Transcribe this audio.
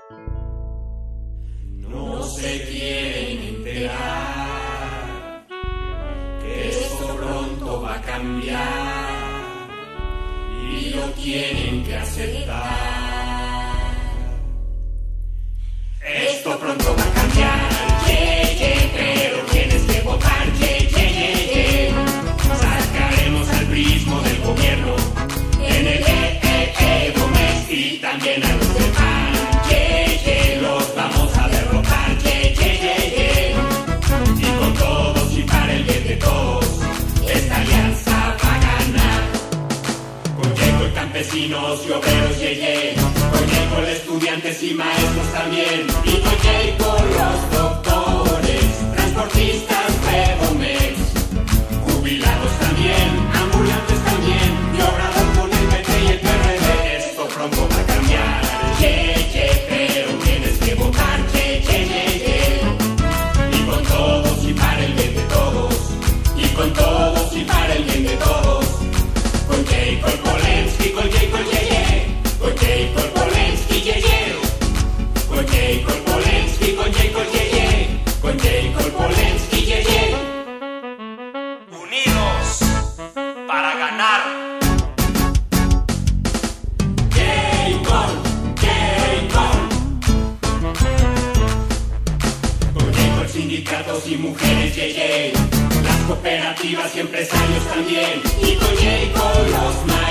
No se quieren enterar que esto pronto va a cambiar y lo tienen que aceptar. Esto pronto va a cambiar, pero tienes que votar, Sacaremos al prismo del gobierno en el Edomex y también a los del PAN, los vamos a derrotar, y con todos y para el bien de todos, esta alianza va a ganar. Con campesinos y obreros, con estudiantes y maestros también, y con los doctores, transportistas, Edomex, jubilados también, ambulantes también, y Obrador con el PT y el PRD. Esto pronto va a cambiar, pero tienes que votar, y con todos y para el bien de todos, y con todos y para el bien de todos, con Polensky, con Polensky, con Polensky, con Polensky, Unidos para ganar. Con sindicatos y mujeres, las cooperativas y empresarios también, y con los